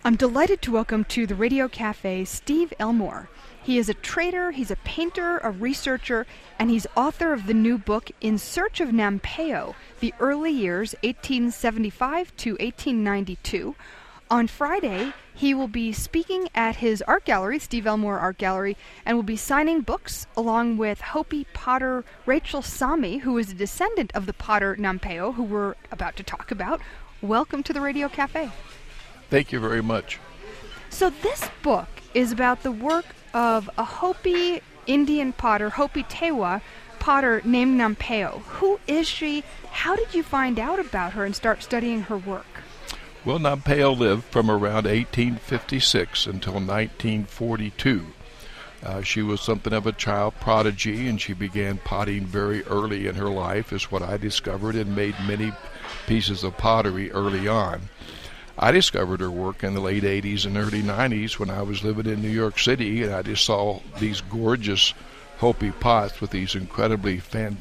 I'm delighted to welcome to the Radio Cafe Steve Elmore. He is a trader, he's a painter, a researcher, and he's author of the new book In Search of Nampeyo, The Early Years 1875 to 1892. On Friday, he will be speaking at his art gallery, Steve Elmore Art Gallery, and will be signing books along with Hopi potter Rachel Sami, who is a descendant of the potter Nampeyo, who we're about to talk about. Welcome to the Radio Cafe. Thank you very much. So this book is about the work of a Hopi Indian potter, Hopi Tewa potter named Nampeyo. Who is she? How did you find out about her and start studying her work? Well, Nampeyo lived from around 1856 until 1942. She was something of a child prodigy, and she began potting very early in her life, is what I discovered, and made many pieces of pottery early on. I discovered her work in the late 80s and early 90s when I was living in New York City, and I just saw these gorgeous Hopi pots with these incredibly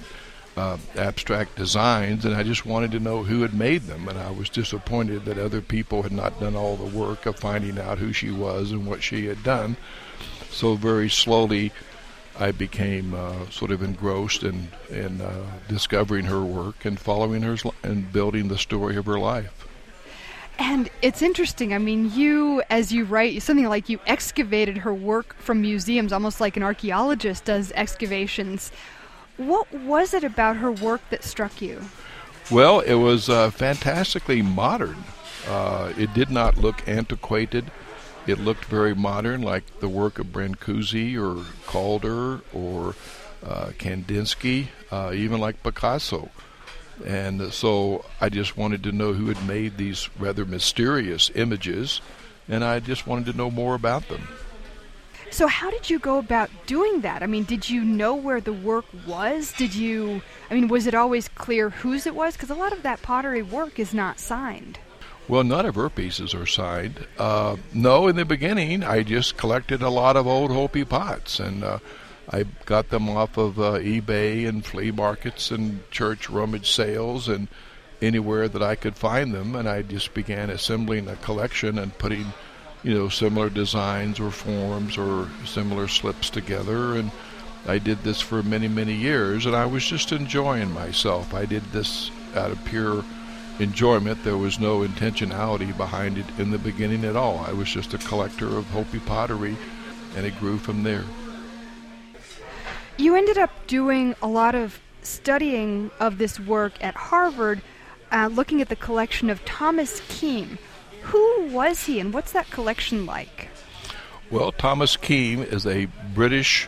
abstract designs, and I just wanted to know who had made them, and I was disappointed that other people had not done all the work of finding out who she was and what she had done. So very slowly I became sort of engrossed in discovering her work and following her and building the story of her life. And it's interesting, I mean, you, as you write, something like you excavated her work from museums, almost like an archaeologist does excavations. What was it about her work that struck you? Well, it was fantastically modern. It did not look antiquated. It looked very modern, like the work of Brancusi or Calder or Kandinsky, even like Picasso. And so I just wanted to know who had made these rather mysterious images, and I just wanted to know more about them. So how did you go about doing that? I mean, did you know where the work was? Was it always clear whose it was? Because a lot of that pottery work is not signed. Well, none of her pieces are signed. No, in the beginning, I just collected a lot of old Hopi pots, and I got them off of eBay and flea markets and church rummage sales and anywhere that I could find them, and I just began assembling a collection and putting, similar designs or forms or similar slips together, and I did this for many, many years, and I was just enjoying myself. I did this out of pure enjoyment. There was no intentionality behind it in the beginning at all. I was just a collector of Hopi pottery, and it grew from there. You ended up doing a lot of studying of this work at Harvard, looking at the collection of Thomas Keam. Who was he, and what's that collection like? Well, Thomas Keam is a British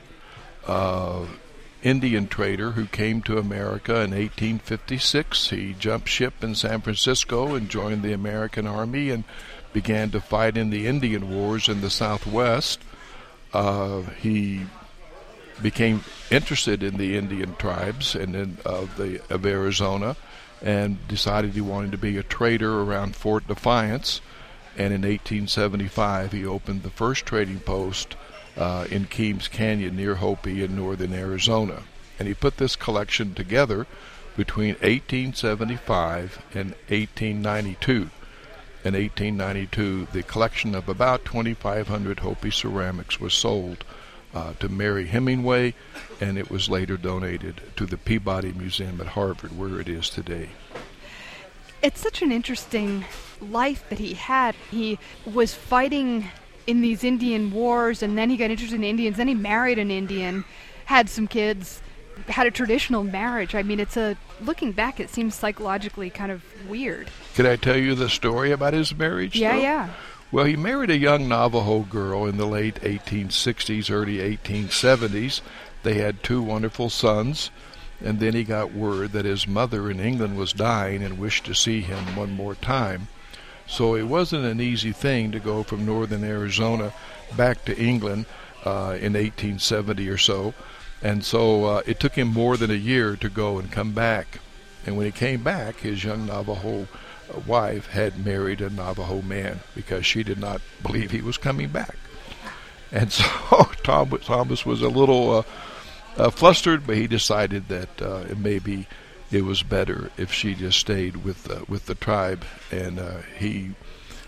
Indian trader who came to America in 1856. He jumped ship in San Francisco and joined the American Army and began to fight in the Indian Wars in the Southwest. He became interested in the Indian tribes and of Arizona, and decided he wanted to be a trader around Fort Defiance. And in 1875, he opened the first trading post in Keams Canyon near Hopi in northern Arizona. And he put this collection together between 1875 and 1892. In 1892, the collection of about 2,500 Hopi ceramics was sold to Mary Hemingway, and it was later donated to the Peabody Museum at Harvard, where it is today. It's such an interesting life that he had. He was fighting in these Indian wars, and then he got interested in Indians, then he married an Indian, had some kids, had a traditional marriage. I mean, looking back, it seems psychologically kind of weird. Could I tell you the story about his marriage? Yeah. Well, he married a young Navajo girl in the late 1860s, early 1870s. They had 2 wonderful sons, and then he got word that his mother in England was dying and wished to see him one more time. So it wasn't an easy thing to go from northern Arizona back to England in 1870 or so. And so it took him more than a year to go and come back. And when he came back, his young Navajo wife had married a Navajo man because she did not believe he was coming back. And so Thomas was a little flustered, but he decided that maybe it was better if she just stayed with the tribe. And he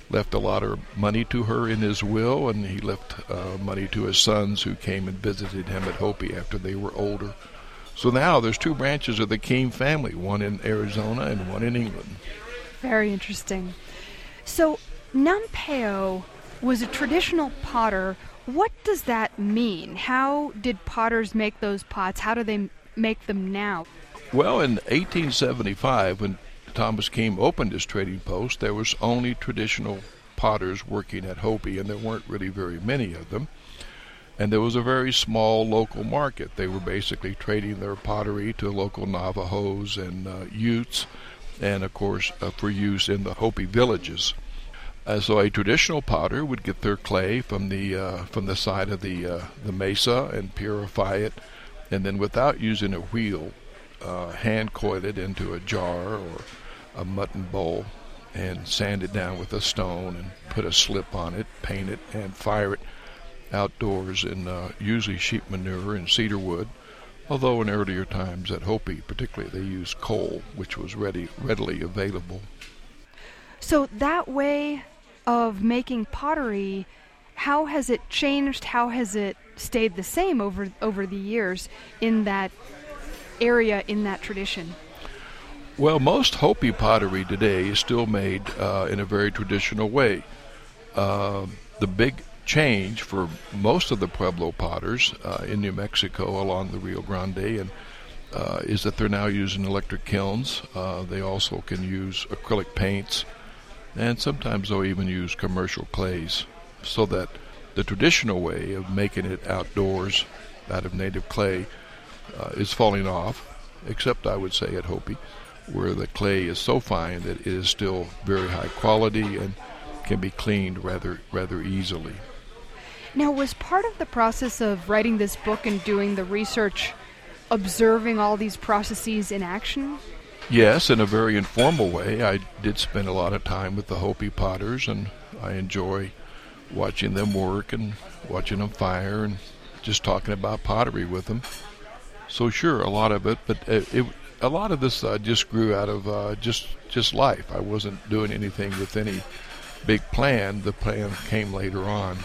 left a lot of money to her in his will, and he left money to his sons who came and visited him at Hopi after they were older. So now there's two branches of the Keim family, one in Arizona and one in England. Very interesting. So Nampeo was a traditional potter. What does that mean? How did potters make those pots? How do they make them now? Well, in 1875, when Thomas Keim opened his trading post, there was only traditional potters working at Hopi, and there weren't really very many of them. And there was a very small local market. They were basically trading their pottery to local Navajos and Utes, and of course for use in the Hopi villages. So a traditional potter would get their clay from the side of the mesa and purify it, and then without using a wheel, hand coil it into a jar or a mutton bowl and sand it down with a stone and put a slip on it, paint it, and fire it outdoors in usually sheep manure and cedar wood, although in earlier times at Hopi particularly they used coal, which was readily available. So that way of making pottery, how has it changed? How has it stayed the same over the years in that area, in that tradition? Well, most Hopi pottery today is still made in a very traditional way. The big change for most of the Pueblo potters in New Mexico along the Rio Grande is that they're now using electric kilns. They also can use acrylic paints, and sometimes they'll even use commercial clays, so that the traditional way of making it outdoors out of native clay is falling off, except I would say at Hopi, where the clay is so fine that it is still very high quality and can be cleaned rather easily. Now, was part of the process of writing this book and doing the research observing all these processes in action? Yes, in a very informal way. I did spend a lot of time with the Hopi potters, and I enjoy watching them work and watching them fire and just talking about pottery with them. So sure, a lot of it, but a lot of this just grew out of just life. I wasn't doing anything with any big plan. The plan came later on.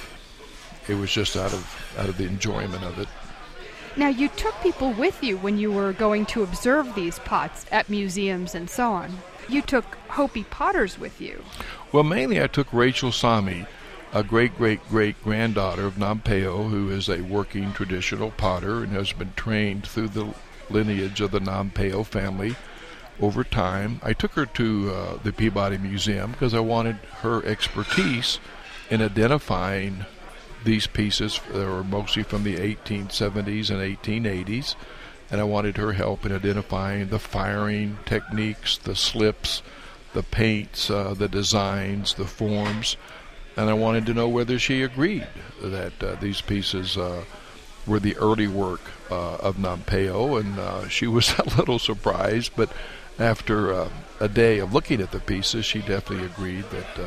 It was just out of the enjoyment of it. Now, you took people with you when you were going to observe these pots at museums and so on. You took Hopi potters with you. Well, mainly I took Rachel Sami, a great-great-great-granddaughter of Nampeo, who is a working traditional potter and has been trained through the lineage of the Nampeo family over time. I took her to the Peabody Museum because I wanted her expertise in identifying these pieces that were mostly from the 1870s and 1880s, and I wanted her help in identifying the firing techniques, the slips, the paints, the designs, the forms, and I wanted to know whether she agreed that these pieces were the early work of Nampeo, and she was a little surprised, but after a day of looking at the pieces, she definitely agreed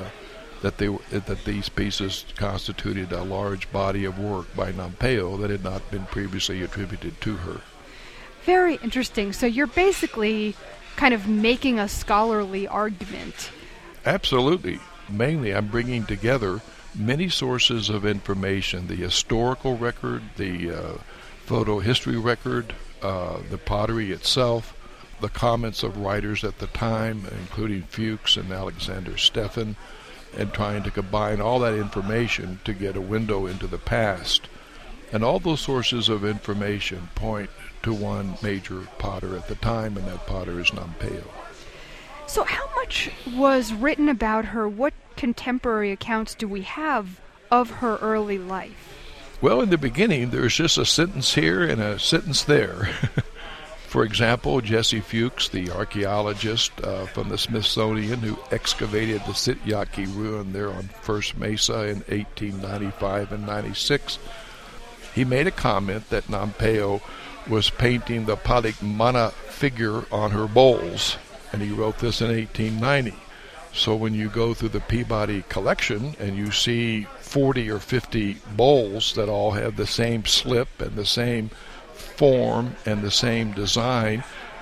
that these pieces constituted a large body of work by Nampeo that had not been previously attributed to her. Very interesting. So you're basically kind of making a scholarly argument. Absolutely. Mainly I'm bringing together many sources of information, the historical record, the photo history record, the pottery itself, the comments of writers at the time, including Fuchs and Alexander Steffen, and trying to combine all that information to get a window into the past. And all those sources of information point to one major potter at the time, and that potter is Nampeo. So how much was written about her? What contemporary accounts do we have of her early life? Well, in the beginning, there's just a sentence here and a sentence there. For example, Jesse Fuchs, the archaeologist from the Smithsonian who excavated the Sityaki ruin there on First Mesa in 1895 and 96, he made a comment that Nampeo was painting the Palikmana figure on her bowls, and he wrote this in 1890. So when you go through the Peabody collection and you see 40 or 50 bowls that all have the same slip and the same form and the same design,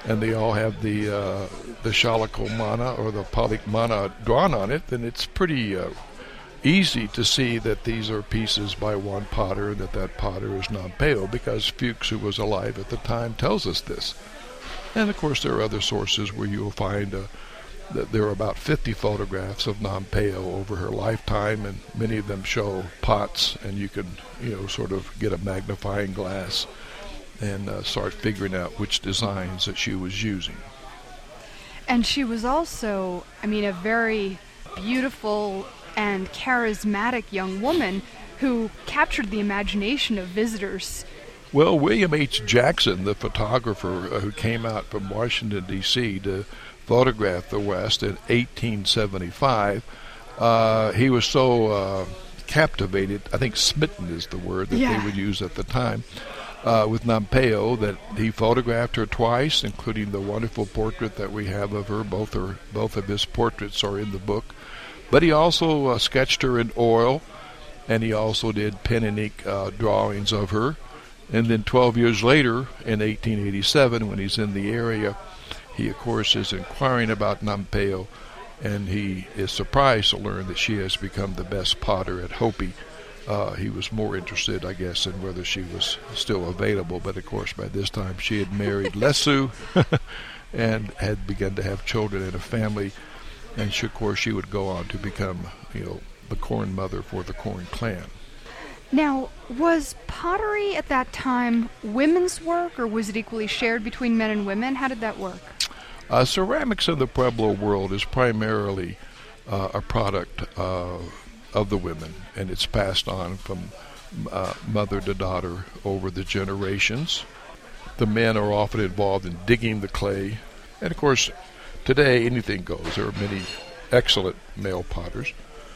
and they all have the shalakomana or the palikmana drawn on it, then it's pretty easy to see that these are pieces by one potter and that potter is Nampeyo, because Fuchs, who was alive at the time, tells us this. And of course there are other sources where you'll find that there are about 50 photographs of Nampeyo over her lifetime, and many of them show pots, and you can sort of get a magnifying glass and start figuring out which designs that she was using. And she was also, a very beautiful and charismatic young woman who captured the imagination of visitors. Well, William H. Jackson, the photographer who came out from Washington, D.C. to photograph the West in 1875, he was so captivated, I think smitten is the word that they would use at the time, with Nampeyo, that he photographed her twice, including the wonderful portrait that we have of her. Both of his portraits are in the book. But he also sketched her in oil, and he also did pen and ink drawings of her. And then 12 years later, in 1887, when he's in the area, he, of course, is inquiring about Nampeyo, and he is surprised to learn that she has become the best potter at Hopi. He was more interested, I guess, in whether she was still available. But, of course, by this time she had married Lesu and had begun to have children and a family. And, of course, she would go on to become, the corn mother for the Corn clan. Now, was pottery at that time women's work, or was it equally shared between men and women? How did that work? Ceramics in the Pueblo world is primarily a product of the women, and it's passed on from mother to daughter over the generations. The men are often involved in digging the clay, and of course today anything goes. There are many excellent male potters,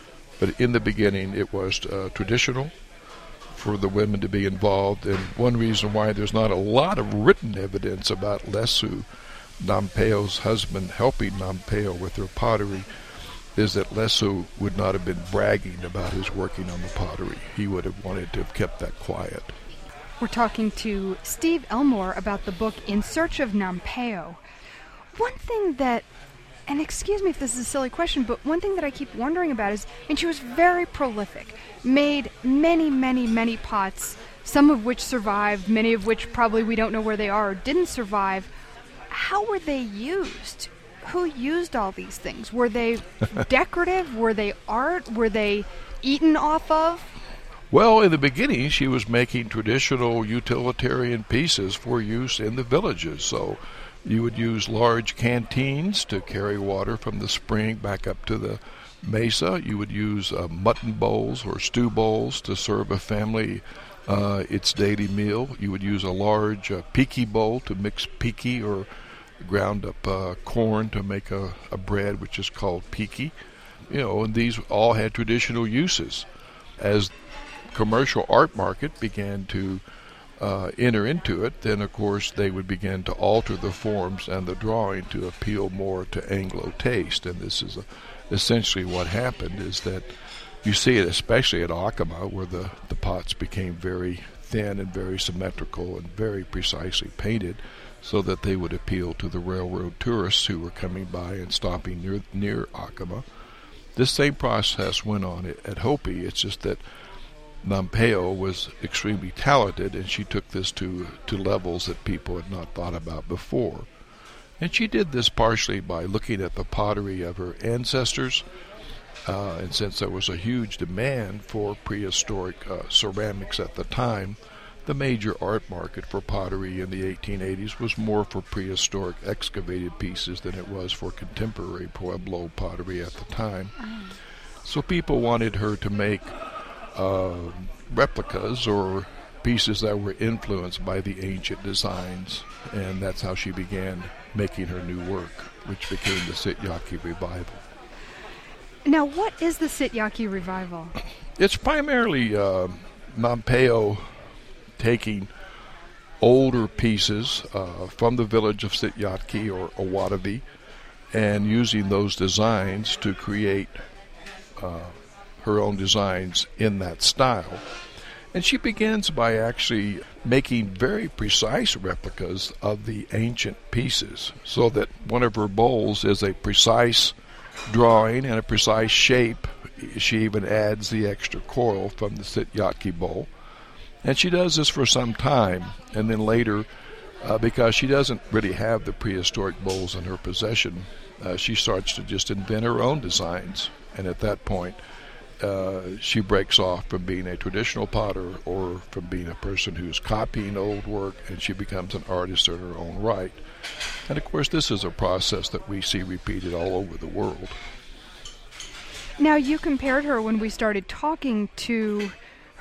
but in the beginning it was traditional for the women to be involved. And one reason why there's not a lot of written evidence about Lesu, Nampeyo's husband, helping Nampeyo with her pottery is that Lesu would not have been bragging about his working on the pottery. He would have wanted to have kept that quiet. We're talking to Steve Elmore about the book In Search of Nampeyo. One thing that, and excuse me if this is a silly question, but one thing that I keep wondering about is, she was very prolific, made many, many, many pots, some of which survived, many of which probably we don't know where they are or didn't survive. How were they used? Who used all these things? Were they decorative? Were they art? Were they eaten off of? Well, in the beginning, she was making traditional utilitarian pieces for use in the villages. So you would use large canteens to carry water from the spring back up to the mesa. You would use mutton bowls or stew bowls to serve a family its daily meal. You would use a large piki bowl to mix piki or ground up corn to make a bread which is called piki. And these all had traditional uses. As commercial art market began to enter into it, then of course they would begin to alter the forms and the drawing to appeal more to Anglo taste. And this is essentially what happened, is that you see it especially at Acoma, where the pots became very thin and very symmetrical and very precisely painted, so that they would appeal to the railroad tourists who were coming by and stopping near Acoma. This same process went on at Hopi. It's just that Nampeyo was extremely talented, and she took this to levels that people had not thought about before. And she did this partially by looking at the pottery of her ancestors, and since there was a huge demand for prehistoric ceramics at the time, the major art market for pottery in the 1880s was more for prehistoric excavated pieces than it was for contemporary Pueblo pottery at the time. So people wanted her to make replicas or pieces that were influenced by the ancient designs, and that's how she began making her new work, which became the Sityaki Revival. Now, what is the Sityaki Revival? It's primarily Nampeyo taking older pieces from the village of Sityaki or Awadabi and using those designs to create her own designs in that style. And she begins by actually making very precise replicas of the ancient pieces, so that one of her bowls is a precise drawing and a precise shape. She even adds the extra coil from the Sityodtki bowl. And she does this for some time, and then later, because she doesn't really have the prehistoric bowls in her possession, she starts to just invent her own designs. And at that point, she breaks off from being a traditional potter or from being a person who's copying old work, and she becomes an artist in her own right. And of course, this is a process that we see repeated all over the world. Now, you compared her when we started talking to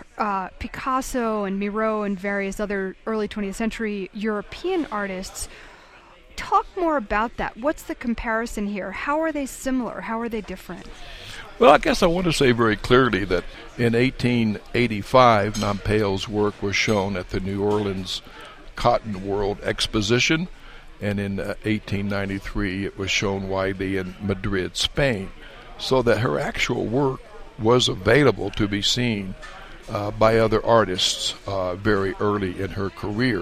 Picasso and Miro and various other early 20th century European artists. Talk more about that. What's the comparison here? How are they similar? How are they different? Well, I guess I want to say very clearly that in 1885, Nampeyo's work was shown at the New Orleans Cotton World Exposition, and in 1893 it was shown widely in Madrid, Spain, so that her actual work was available to be seen by other artists very early in her career.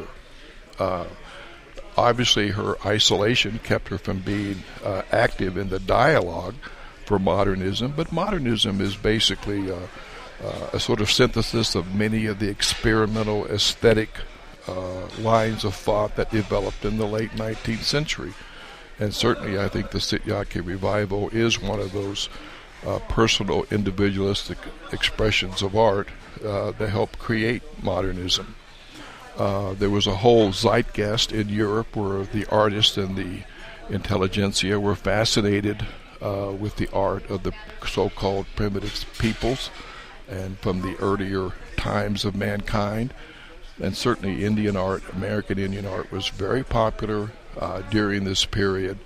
Obviously, her isolation kept her from being active in the dialogue for modernism, but modernism is basically a sort of synthesis of many of the experimental aesthetic lines of thought that developed in the late 19th century. And certainly I think the Sityodtki revival is one of those personal individualistic expressions of art that helped create modernism. There was a whole zeitgeist in Europe where the artists and the intelligentsia were fascinated with the art of the so-called primitive peoples and from the earlier times of mankind. And certainly Indian art, American Indian art, was very popular during this period,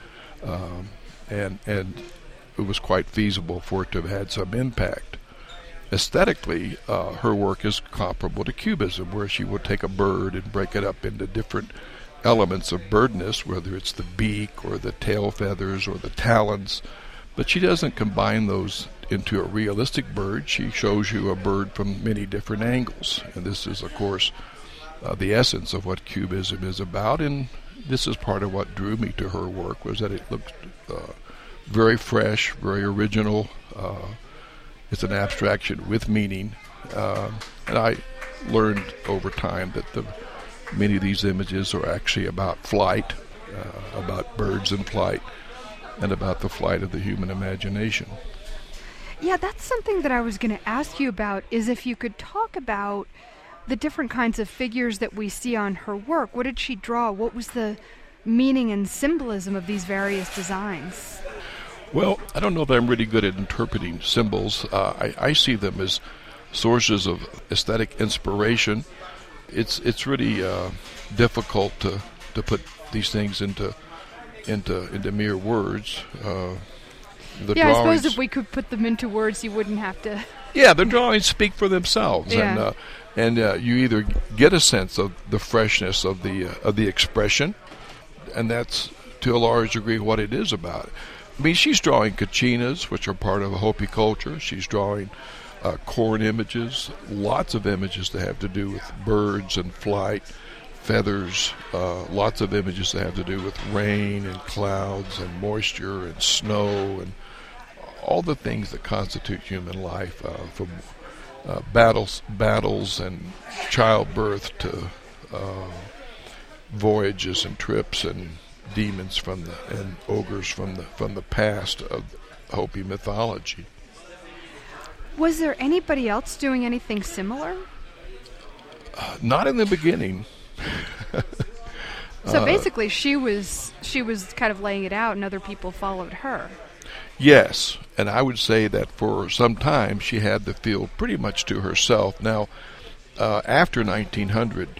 and it was quite feasible for it to have had some impact. Aesthetically, her work is comparable to Cubism, where she would take a bird and break it up into different elements of birdness, whether it's the beak or the tail feathers or the talons. But she doesn't combine those into a realistic bird. She shows you a bird from many different angles. And this is, of course, the essence of what Cubism is about. And this is part of what drew me to her work, was that it looked very fresh, very original. It's an abstraction with meaning. And I learned over time that many of these images are actually about flight, about birds in flight, and about the flight of the human imagination. Yeah, that's something that I was going to ask you about, is if you could talk about the different kinds of figures that we see on her work. What did she draw? What was the meaning and symbolism of these various designs? Well, I don't know that I'm really good at interpreting symbols. I see them as sources of aesthetic inspiration. It's really difficult to put these things into mere words. I suppose if we could put them into words, you wouldn't have to. Yeah, the drawings speak for themselves, yeah. and you either get a sense of the freshness of the expression, and that's to a large degree what it is about. I mean, she's drawing kachinas, which are part of a Hopi culture. She's drawing corn images, lots of images that have to do with birds and flight, feathers, lots of images that have to do with rain and clouds and moisture and snow and all the things that constitute human life, from battles and childbirth to voyages and trips and demons and ogres from the past of Hopi mythology. Was there anybody else doing anything similar? Not in the beginning. So basically, she was kind of laying it out, and other people followed her. Yes, and I would say that for some time she had the field pretty much to herself. Now, after 1900,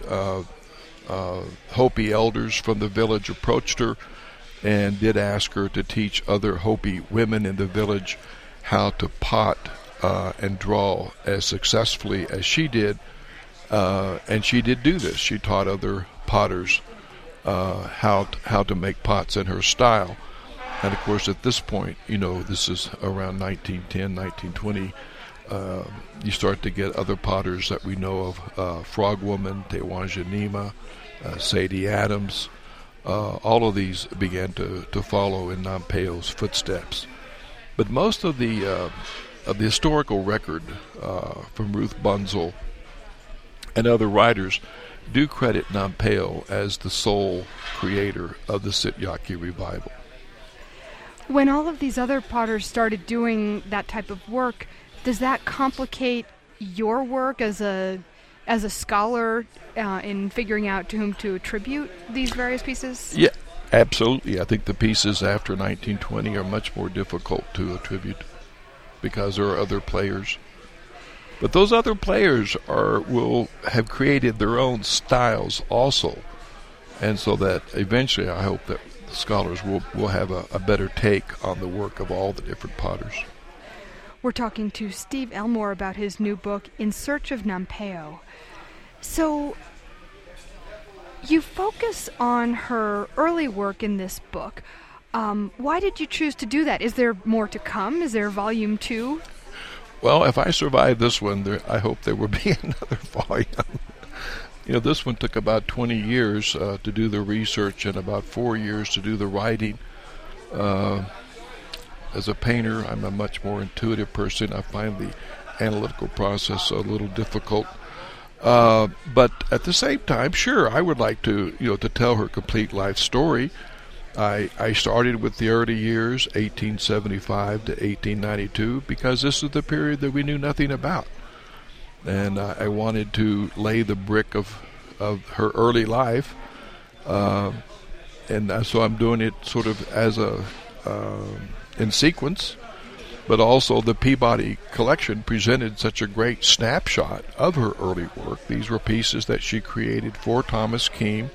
Hopi elders from the village approached her and did ask her to teach other Hopi women in the village how to pot and draw as successfully as she did. And she did do this. She taught other potters how to make pots in her style. And of course, at this point, this is around 1910, 1920, you start to get other potters that we know of, Frog Woman, Tewanja Nima, Sadie Adams. All of these began to follow in Nampeo's footsteps. But most of the historical record from Ruth Bunzel and other writers do credit Nampeo as the sole creator of the Sityaki revival. When all of these other potters started doing that type of work, does that complicate your work as a scholar in figuring out to whom to attribute these various pieces? Yeah, absolutely. I think the pieces after 1920 are much more difficult to attribute because there are other players. But those other players will have created their own styles also. And so that eventually I hope that scholars will have a better take on the work of all the different potters. We're talking to Steve Elmore about his new book, In Search of Nampeo. So, you focus on her early work in this book. Why did you choose to do that? Is there more to come? Is there volume 2? Well, if I survive this one, I hope there will be another volume. This one took about 20 years to do the research and about 4 years to do the writing. As a painter, I'm a much more intuitive person. I find the analytical process a little difficult. But at the same time, sure, I would like to tell her complete life story. I started with the early years, 1875 to 1892, because this is the period that we knew nothing about. And I wanted to lay the brick of her early life. And so I'm doing it sort of as in sequence. But also the Peabody collection presented such a great snapshot of her early work. These were pieces that she created for Thomas Keam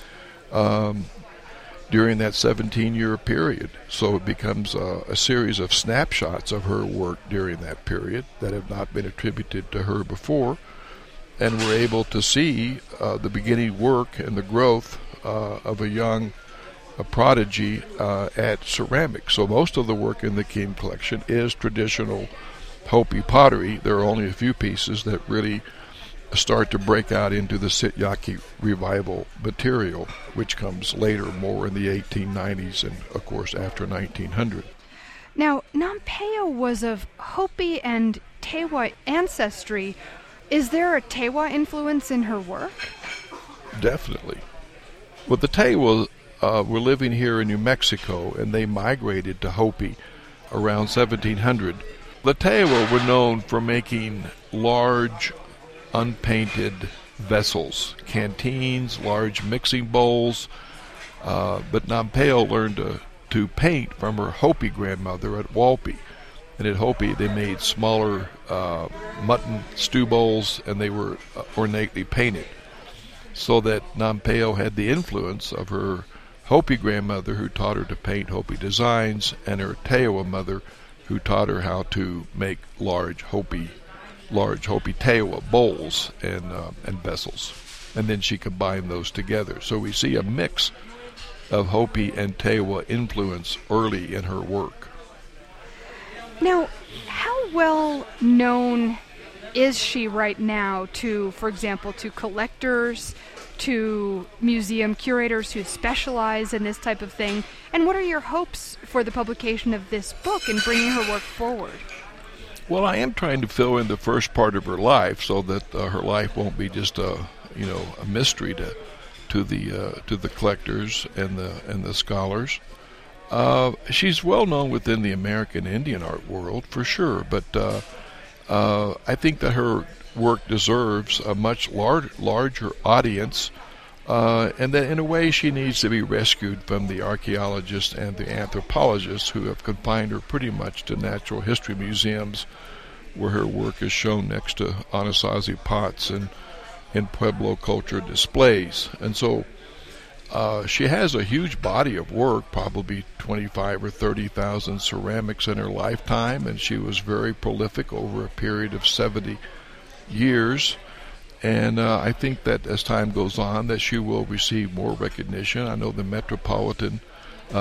during that 17-year period. So it becomes a series of snapshots of her work during that period that have not been attributed to her before. And we're able to see the beginning work and the growth of a young prodigy at ceramics. So most of the work in the Keam collection is traditional Hopi pottery. There are only a few pieces that really start to break out into the Sityaki revival material, which comes later, more in the 1890s and, of course, after 1900. Now, Nampeo was of Hopi and Tewa ancestry. Is there a Tewa influence in her work? Definitely. Well, the Tewa were living here in New Mexico, and they migrated to Hopi around 1700. The Tewa were known for making large, unpainted vessels, canteens, large mixing bowls, but Nampeo learned to paint from her Hopi grandmother at Walpi. And at Hopi, they made smaller mutton stew bowls, and they were ornately painted. So that Nampeo had the influence of her Hopi grandmother, who taught her to paint Hopi designs, and her Tewa mother, who taught her how to make large Hopi Tewa bowls and vessels. And then she combined those together. So we see a mix of Hopi and Tewa influence early in her work. Now, how well known is she right now to, for example, to collectors, to museum curators who specialize in this type of thing? And what are your hopes for the publication of this book and bringing her work forward? Well, I am trying to fill in the first part of her life so that her life won't be just a mystery to the collectors and the scholars. She's well known within the American Indian art world for sure, but I think that her work deserves a much larger audience, and that in a way she needs to be rescued from the archaeologists and the anthropologists who have confined her pretty much to natural history museums, where her work is shown next to Anasazi pots and in Pueblo culture displays. And so she has a huge body of work, probably 25 or 30,000 ceramics in her lifetime, and she was very prolific over a period of 70 years. And I think that as time goes on that she will receive more recognition. I know the Metropolitan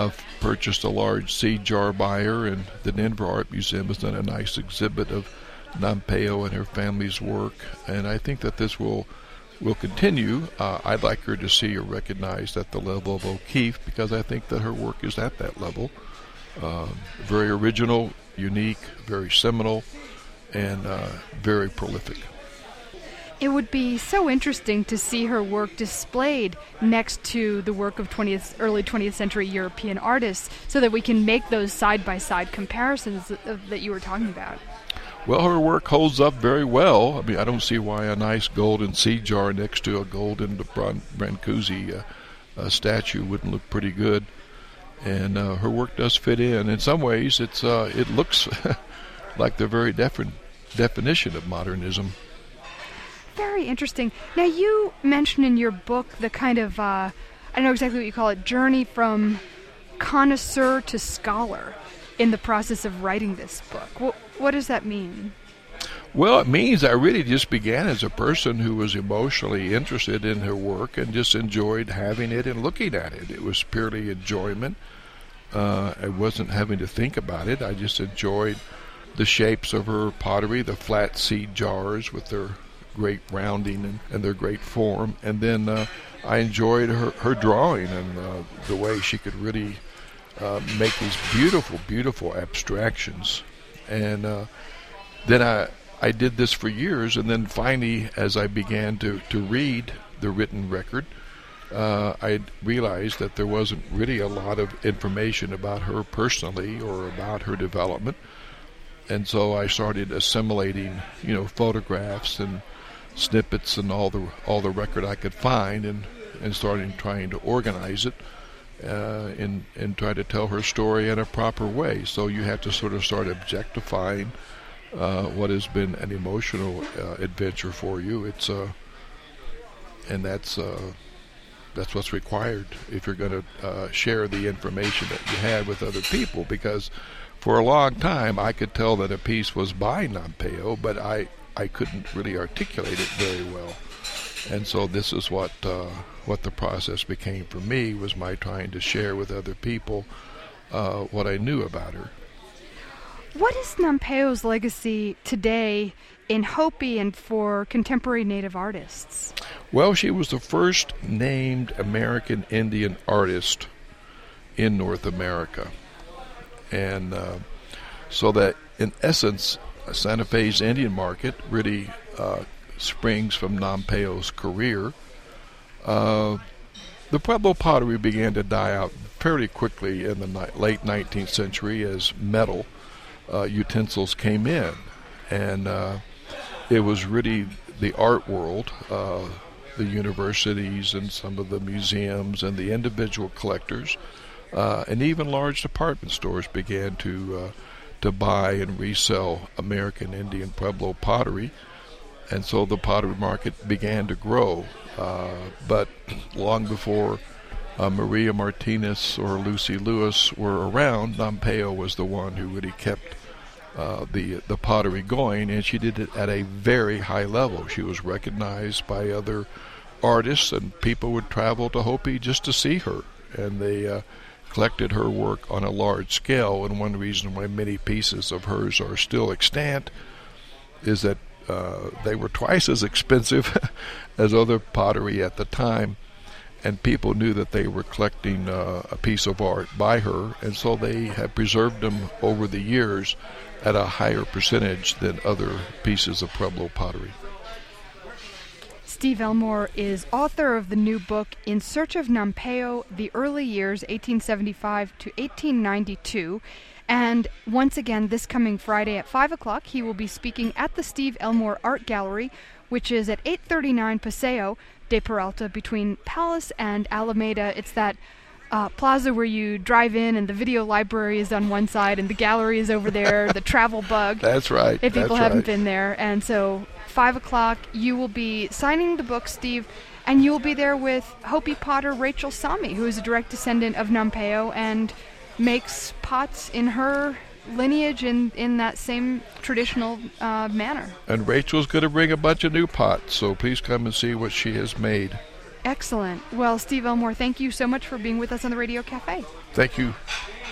purchased a large seed jar by her, and the Denver Art Museum has done a nice exhibit of Nampeyo and her family's work, and I think that this will continue. I'd like her to see her recognized at the level of O'Keeffe, because I think that her work is at that level. Very original, unique, very seminal, and very prolific. It would be so interesting to see her work displayed next to the work of early 20th century European artists, so that we can make those side-by-side comparisons that you were talking about. Well, her work holds up very well. I mean, I don't see why a nice golden seed jar next to a golden Brancusi statue wouldn't look pretty good. And her work does fit in. In some ways, it looks like the very definition of modernism. Very interesting. Now, you mentioned in your book the kind of, I don't know exactly what you call it, journey from connoisseur to scholar in the process of writing this book. What does that mean? Well, it means I really just began as a person who was emotionally interested in her work and just enjoyed having it and looking at it. It was purely enjoyment. I wasn't having to think about it. I just enjoyed the shapes of her pottery, the flat seed jars with their great rounding and their great form. And then I enjoyed her drawing and the way she could really make these beautiful, beautiful abstractions. And then I did this for years, and then finally, as I began to read the written record, I realized that there wasn't really a lot of information about her personally or about her development. And so I started assimilating, photographs and snippets and all the record I could find, and started trying to organize it and try to tell her story in a proper way. So you have to sort of start objectifying what has been an emotional adventure for you. And that's what's required if you're going to share the information that you had with other people. Because for a long time I could tell that a piece was by Nampeyo, but I couldn't really articulate it very well. And so this is what the process became for me, was my trying to share with other people what I knew about her. What is Nampeyo's legacy today in Hopi and for contemporary Native artists? Well, she was the first named American Indian artist in North America. And so that, in essence, Santa Fe's Indian market really springs from Nampeyo's career. The Pueblo pottery began to die out fairly quickly in the late 19th century as metal utensils came in. And it was really the art world, the universities and some of the museums and the individual collectors, and even large department stores began to buy and resell American Indian Pueblo pottery. And so the pottery market began to grow. But long before Maria Martinez or Lucy Lewis were around, Nampeyo was the one who really kept the pottery going, and she did it at a very high level. She was recognized by other artists, and people would travel to Hopi just to see her. And they collected her work on a large scale. And one reason why many pieces of hers are still extant is that they were twice as expensive as other pottery at the time, and people knew that they were collecting a piece of art by her, and so they have preserved them over the years at a higher percentage than other pieces of Pueblo pottery. Steve Elmore is author of the new book In Search of Nampeyo, The Early Years, 1875 to 1892. And once again, this coming Friday at 5 o'clock, he will be speaking at the Steve Elmore Art Gallery, which is at 839 Paseo de Peralta between Palace and Alameda. It's that plaza where you drive in and the video library is on one side and the gallery is over there, the travel bug. That's right. If people haven't been there. And so 5 o'clock, you will be signing the book, Steve, and you will be there with Hopi potter Rachel Sami, who is a direct descendant of Nampeyo and makes pots in her lineage in that same traditional manner. And Rachel's going to bring a bunch of new pots, so please come and see what she has made. Excellent. Well, Steve Elmore, thank you so much for being with us on the Radio Cafe. Thank you.